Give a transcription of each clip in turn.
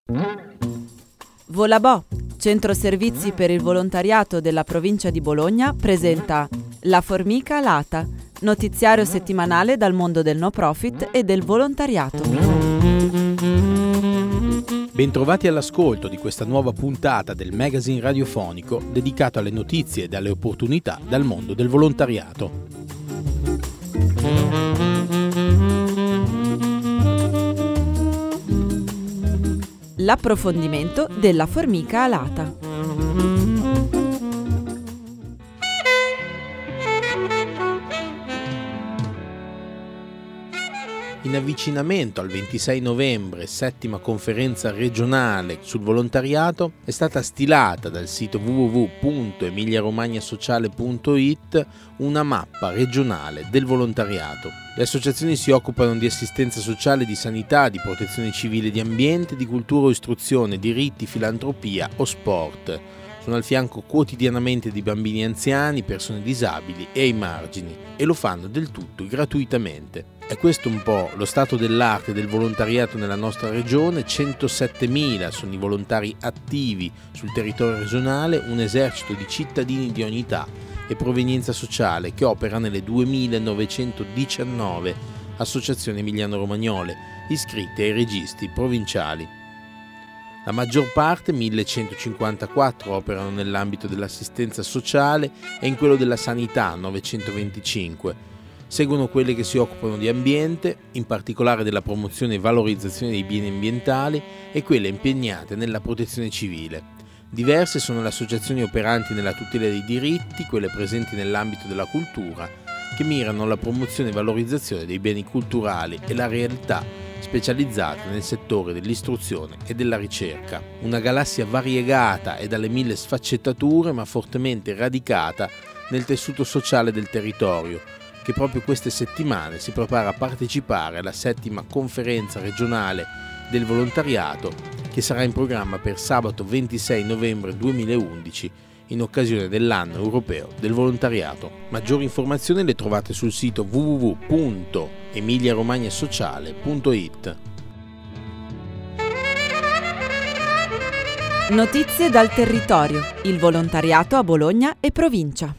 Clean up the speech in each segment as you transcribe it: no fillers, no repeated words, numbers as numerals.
Volabò, centro servizi per il volontariato della provincia di Bologna, presenta La Formica Alata, notiziario settimanale dal mondo del no profit e del volontariato. Bentrovati all'ascolto di questa nuova puntata del magazine radiofonico dedicato alle notizie e alle opportunità dal mondo del volontariato. L'approfondimento della formica alata. In avvicinamento al 26 novembre, settima conferenza regionale sul volontariato, è stata stilata dal sito www.emiliaromagnasociale.it una mappa regionale del volontariato. Le associazioni si occupano di assistenza sociale, di sanità, di protezione civile e di ambiente, di cultura o istruzione, diritti, filantropia o sport. Sono al fianco quotidianamente di bambini anziani, persone disabili e ai margini, e lo fanno del tutto gratuitamente. È questo un po' lo stato dell'arte del volontariato nella nostra regione. 107.000 sono i volontari attivi sul territorio regionale, un esercito di cittadini di ogni età e provenienza sociale che opera nelle 2.919 associazioni emiliano-romagnole iscritte ai registri provinciali. La maggior parte, 1.154, operano nell'ambito dell'assistenza sociale e in quello della sanità, 925. Seguono quelle che si occupano di ambiente, in particolare della promozione e valorizzazione dei beni ambientali, e quelle impegnate nella protezione civile. Diverse sono le associazioni operanti nella tutela dei diritti, quelle presenti nell'ambito della cultura, che mirano alla promozione e valorizzazione dei beni culturali, e la realtà specializzate nel settore dell'istruzione e della ricerca. Una galassia variegata e dalle 1000 sfaccettature, ma fortemente radicata nel tessuto sociale del territorio, che proprio queste settimane si prepara a partecipare alla settima conferenza regionale del volontariato, che sarà in programma per sabato 26 novembre 2011 in occasione dell'anno europeo del volontariato. Maggiori informazioni le trovate sul sito www.emiliaromagnasociale.it. Notizie dal territorio, il volontariato a Bologna e provincia.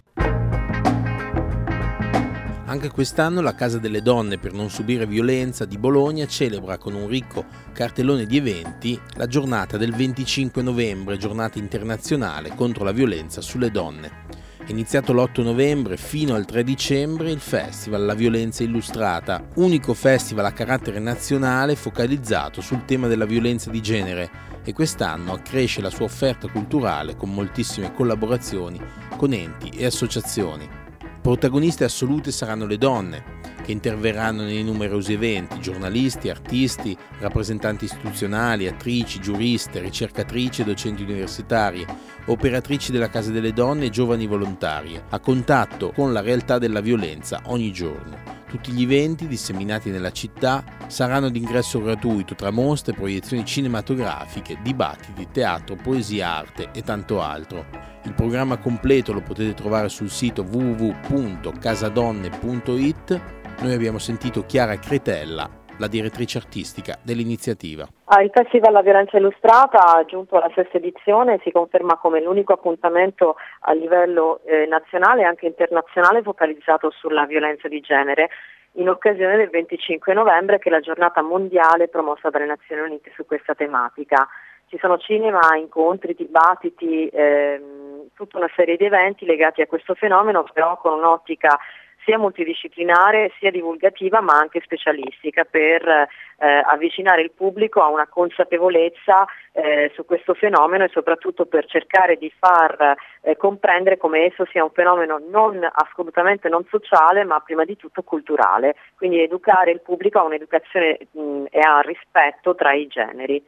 Anche quest'anno la Casa delle Donne per non subire violenza di Bologna celebra con un ricco cartellone di eventi la giornata del 25 novembre, giornata internazionale contro la violenza sulle donne. È iniziato l'8 novembre fino al 3 dicembre il festival La Violenza Illustrata, unico festival a carattere nazionale focalizzato sul tema della violenza di genere, e quest'anno accresce la sua offerta culturale con moltissime collaborazioni con enti e associazioni. Protagoniste assolute saranno le donne, che interverranno nei numerosi eventi: giornalisti, artisti, rappresentanti istituzionali, attrici, giuriste, ricercatrici e docenti universitarie, operatrici della Casa delle Donne e giovani volontarie, a contatto con la realtà della violenza ogni giorno. Tutti gli eventi, disseminati nella città, saranno ad ingresso gratuito, tra mostre, proiezioni cinematografiche, dibattiti, teatro, poesia, arte e tanto altro. Il programma completo lo potete trovare sul sito www.casadonne.it. Noi abbiamo sentito Chiara Cretella, la direttrice artistica dell'iniziativa. Il Festival La Violenza Illustrata, giunto alla sesta edizione, si conferma come l'unico appuntamento a livello nazionale e anche internazionale focalizzato sulla violenza di genere, in occasione del 25 novembre, che è la giornata mondiale promossa dalle Nazioni Unite su questa tematica. Ci sono cinema, incontri, dibattiti, tutta una serie di eventi legati a questo fenomeno, però con un'ottica sia multidisciplinare, sia divulgativa, ma anche specialistica, per avvicinare il pubblico a una consapevolezza su questo fenomeno, e soprattutto per cercare di far comprendere come esso sia un fenomeno assolutamente non sociale, ma prima di tutto culturale. Quindi educare il pubblico a un'educazione e a rispetto tra i generi.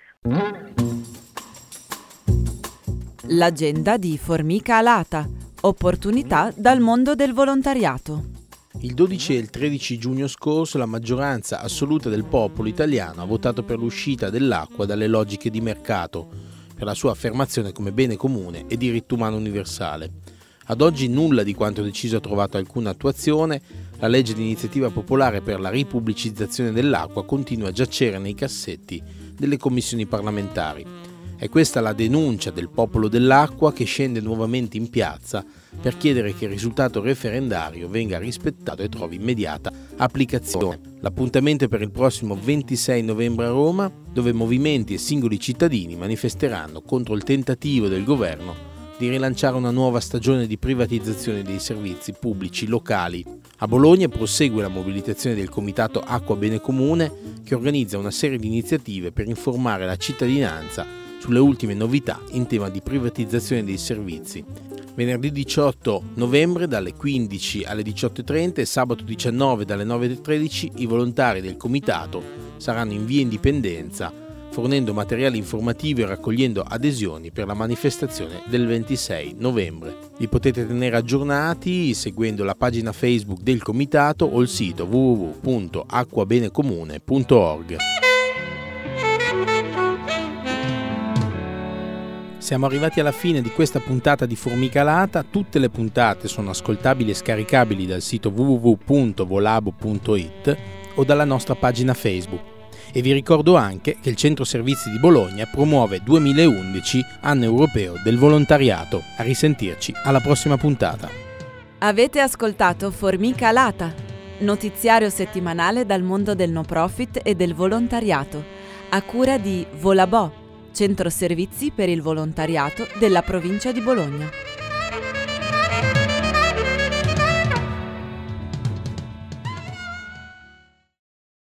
L'agenda di Formica Alata, opportunità dal mondo del volontariato. Il 12 e il 13 giugno scorso la maggioranza assoluta del popolo italiano ha votato per l'uscita dell'acqua dalle logiche di mercato, per la sua affermazione come bene comune e diritto umano universale. Ad oggi nulla di quanto deciso ha trovato alcuna attuazione. La legge di iniziativa popolare per la ripubblicizzazione dell'acqua continua a giacere nei cassetti delle commissioni parlamentari. È questa la denuncia del popolo dell'acqua che scende nuovamente in piazza per chiedere che il risultato referendario venga rispettato e trovi immediata applicazione. L'appuntamento è per il prossimo 26 novembre a Roma, dove movimenti e singoli cittadini manifesteranno contro il tentativo del governo di rilanciare una nuova stagione di privatizzazione dei servizi pubblici locali. A Bologna prosegue la mobilitazione del Comitato Acqua Bene Comune, che organizza una serie di iniziative per informare la cittadinanza sulle ultime novità in tema di privatizzazione dei servizi. Venerdì 18 novembre dalle 15 alle 18:30 e sabato 19 dalle 9:13 i volontari del comitato saranno in via Indipendenza, fornendo materiali informativi e raccogliendo adesioni per la manifestazione del 26 novembre. Vi potete tenere aggiornati seguendo la pagina Facebook del comitato o il sito www.acquabenecomune.org. Siamo arrivati alla fine di questa puntata di Formica Lata. Tutte le puntate sono ascoltabili e scaricabili dal sito www.volabo.it o dalla nostra pagina Facebook. E vi ricordo anche che il Centro Servizi di Bologna promuove 2011 Anno Europeo del Volontariato. A risentirci alla prossima puntata. Avete ascoltato Formica Lata, notiziario settimanale dal mondo del no profit e del volontariato, a cura di Volabo, Centro Servizi per il Volontariato della provincia di Bologna.